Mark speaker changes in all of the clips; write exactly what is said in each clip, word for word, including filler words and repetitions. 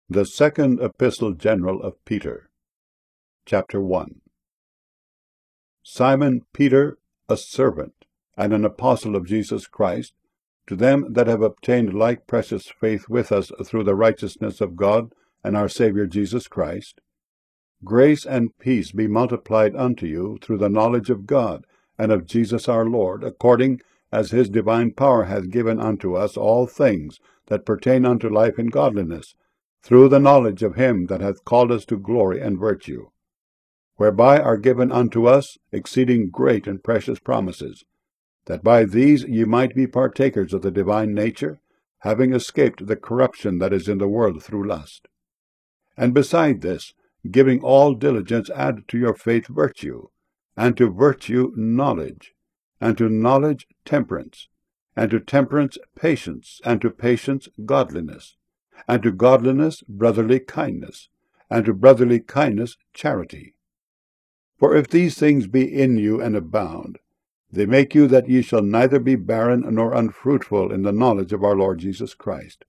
Speaker 1: The Second Epistle General of Peter, Chapter one. Simon Peter, a servant and an apostle of Jesus Christ, to them that have obtained like precious faith with us through the righteousness of God and our Saviour Jesus Christ, grace and peace be multiplied unto you through the knowledge of God and of Jesus our Lord, according as his divine power hath given unto us all things that pertain unto life and godliness, through the knowledge of him that hath called us to glory and virtue, whereby are given unto us exceeding great and precious promises, that by these ye might be partakers of the divine nature, having escaped the corruption that is in the world through lust. And beside this, giving all diligence, add to your faith virtue, and to virtue knowledge, and to knowledge temperance, and to temperance patience, and to patience godliness, and to godliness brotherly kindness, and to brotherly kindness charity. For if these things be in you and abound, they make you that ye shall neither be barren nor unfruitful in the knowledge of our Lord Jesus Christ.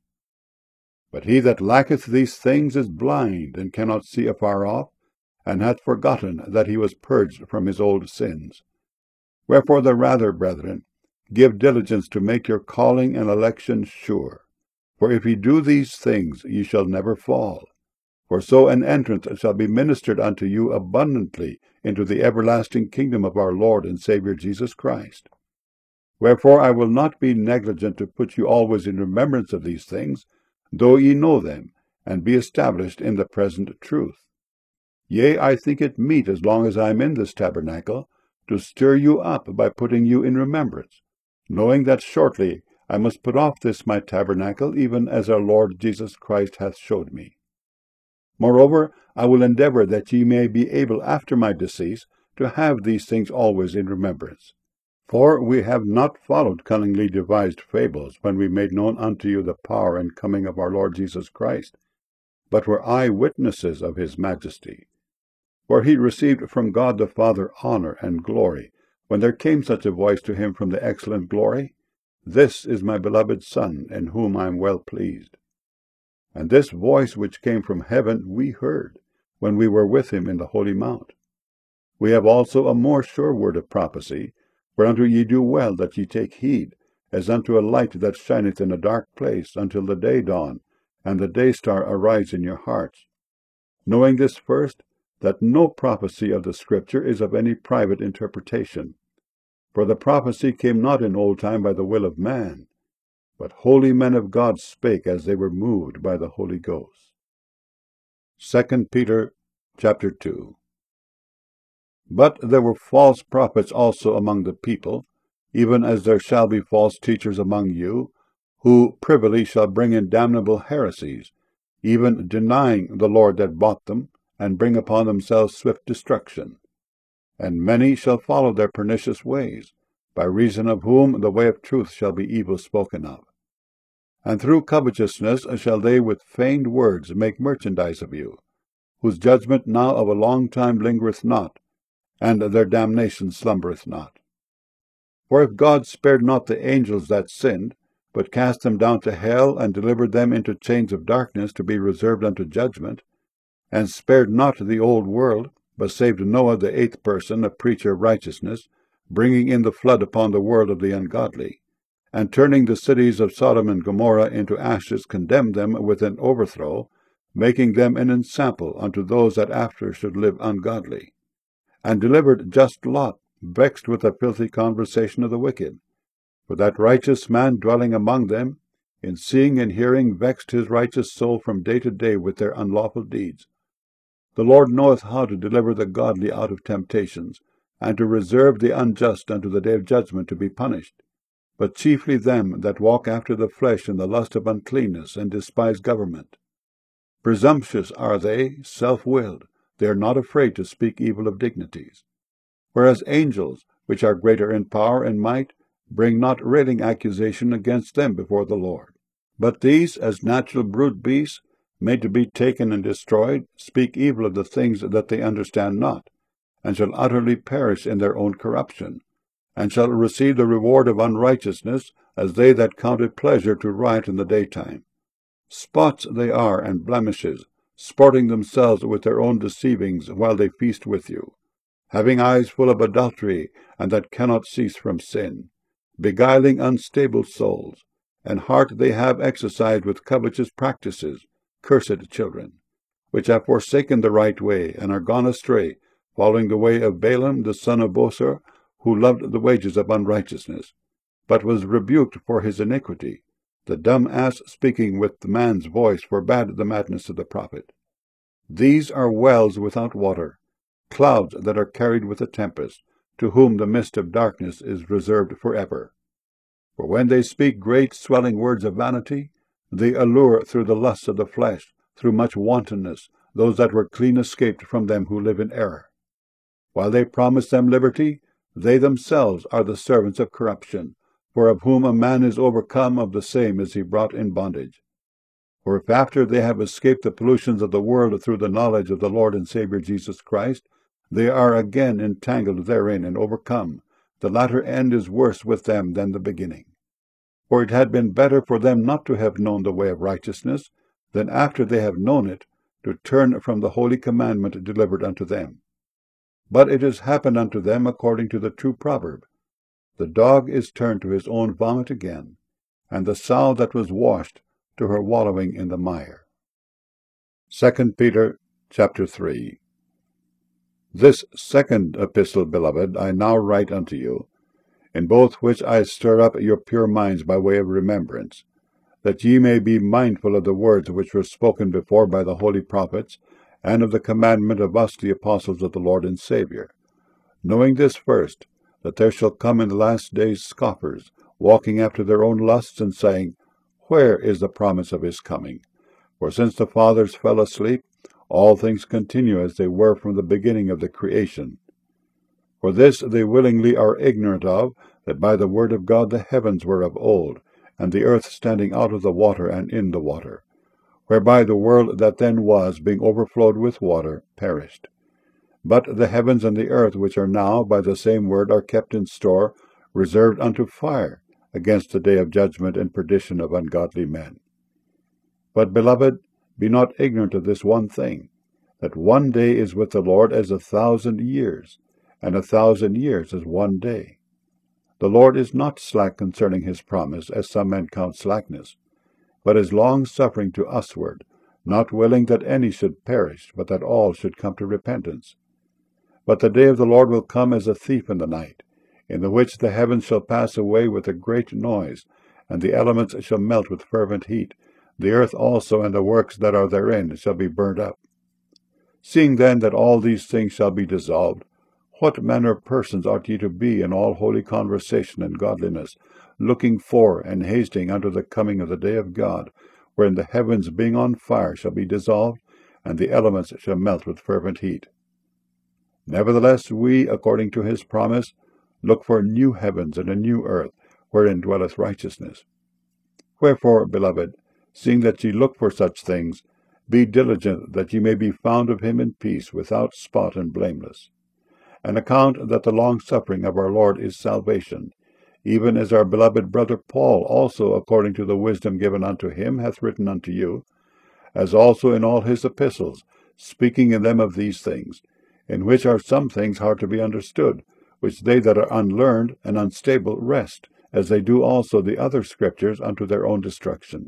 Speaker 1: But he that lacketh these things is blind, and cannot see afar off, and hath forgotten that he was purged from his old sins. Wherefore the rather, brethren, give diligence to make your calling and election sure. For if ye do these things, ye shall never fall. For so an entrance shall be ministered unto you abundantly into the everlasting kingdom of our Lord and Saviour Jesus Christ. Wherefore I will not be negligent to put you always in remembrance of these things, though ye know them, and be established in the present truth. Yea, I think it meet, as long as I am in this tabernacle, to stir you up by putting you in remembrance, knowing that shortly I must put off this my tabernacle, even as our Lord Jesus Christ hath showed me. Moreover, I will endeavour that ye may be able after my decease to have these things always in remembrance. For we have not followed cunningly devised fables, when we made known unto you the power and coming of our Lord Jesus Christ, but were eye-witnesses of his majesty. For he received from God the Father honour and glory, when there came such a voice to him from the excellent glory, This is my beloved Son, in whom I am well pleased. And this voice which came from heaven we heard, when we were with him in the holy mount. We have also a more sure word of prophecy, whereunto ye do well that ye take heed, as unto a light that shineth in a dark place, until the day dawn, and the day star arise in your hearts. Knowing this first, that no prophecy of the Scripture is of any private interpretation. For the prophecy came not in old time by the will of man, but holy men of God spake as they were moved by the Holy Ghost. Second Peter chapter two. But there were false prophets also among the people, even as there shall be false teachers among you, who privily shall bring in damnable heresies, even denying the Lord that bought them, and bring upon themselves swift destruction. And many shall follow their pernicious ways, by reason of whom the way of truth shall be evil spoken of. And through covetousness shall they with feigned words make merchandise of you, whose judgment now of a long time lingereth not, and their damnation slumbereth not. For if God spared not the angels that sinned, but cast them down to hell, and delivered them into chains of darkness to be reserved unto judgment, and spared not the old world, but saved Noah the eighth person, a preacher of righteousness, bringing in the flood upon the world of the ungodly, and turning the cities of Sodom and Gomorrah into ashes, condemned them with an overthrow, making them an ensample unto those that after should live ungodly, and delivered just Lot, vexed with the filthy conversation of the wicked. For that righteous man dwelling among them, in seeing and hearing, vexed his righteous soul from day to day with their unlawful deeds. The Lord knoweth how to deliver the godly out of temptations, and to reserve the unjust unto the day of judgment to be punished, but chiefly them that walk after the flesh in the lust of uncleanness, and despise government. Presumptuous are they, self-willed, they are not afraid to speak evil of dignities. Whereas angels, which are greater in power and might, bring not railing accusation against them before the Lord. But these, as natural brute beasts, made to be taken and destroyed, speak evil of the things that they understand not, and shall utterly perish in their own corruption, and shall receive the reward of unrighteousness, as they that count it pleasure to riot in the daytime. Spots they are and blemishes, sporting themselves with their own deceivings while they feast with you, having eyes full of adultery, and that cannot cease from sin, beguiling unstable souls, and heart they have exercised with covetous practices, cursed children, which have forsaken the right way, and are gone astray, following the way of Balaam the son of Bosor, who loved the wages of unrighteousness, but was rebuked for his iniquity. The dumb ass speaking with the man's voice forbade the madness of the prophet. These are wells without water, clouds that are carried with a tempest, to whom the mist of darkness is reserved forever. For when they speak great swelling words of vanity, they allure through the lusts of the flesh, through much wantonness, those that were clean escaped from them who live in error. While they promise them liberty, they themselves are the servants of corruption, for of whom a man is overcome, of the same is he brought in bondage. For if after they have escaped the pollutions of the world through the knowledge of the Lord and Saviour Jesus Christ, they are again entangled therein and overcome, the latter end is worse with them than the beginning. For it had been better for them not to have known the way of righteousness, than after they have known it, to turn from the holy commandment delivered unto them. But it has happened unto them according to the true proverb, the dog is turned to his own vomit again, and the sow that was washed to her wallowing in the mire. Second Peter chapter three. This second epistle, beloved, I now write unto you, in both which I stir up your pure minds by way of remembrance, that ye may be mindful of the words which were spoken before by the holy prophets, and of the commandment of us the apostles of the Lord and Saviour, knowing this first, that there shall come in the last days scoffers, walking after their own lusts, and saying, Where is the promise of his coming? For since the fathers fell asleep, all things continue as they were from the beginning of the creation. For this they willingly are ignorant of, that by the word of God the heavens were of old, and the earth standing out of the water and in the water, whereby the world that then was, being overflowed with water, perished. But the heavens and the earth, which are now by the same word, are kept in store, reserved unto fire, against the day of judgment and perdition of ungodly men. But, beloved, be not ignorant of this one thing, that one day is with the Lord as a thousand years, and a thousand years as one day. The Lord is not slack concerning his promise, as some men count slackness, but is long-suffering to usward, not willing that any should perish, but that all should come to repentance. But the day of the Lord will come as a thief in the night, in the which the heavens shall pass away with a great noise, and the elements shall melt with fervent heat, the earth also and the works that are therein shall be burnt up. Seeing then that all these things shall be dissolved, what manner of persons ought ye to be in all holy conversation and godliness, looking for and hasting unto the coming of the day of God, wherein the heavens being on fire shall be dissolved, and the elements shall melt with fervent heat? Nevertheless we, according to his promise, look for new heavens and a new earth, wherein dwelleth righteousness. Wherefore, beloved, seeing that ye look for such things, be diligent that ye may be found of him in peace, without spot and blameless. And account that the long-suffering of our Lord is salvation, even as our beloved brother Paul also, according to the wisdom given unto him, hath written unto you, as also in all his epistles, speaking in them of these things, in which are some things hard to be understood, which they that are unlearned and unstable wrest, as they do also the other scriptures unto their own destruction.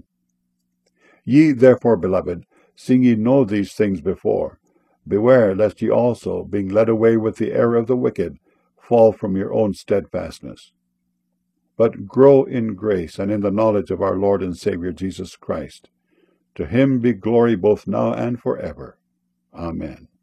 Speaker 1: Ye therefore, beloved, seeing ye know these things before, beware lest ye also, being led away with the error of the wicked, fall from your own steadfastness. But grow in grace and in the knowledge of our Lord and Saviour Jesus Christ. To him be glory both now and forever. Amen.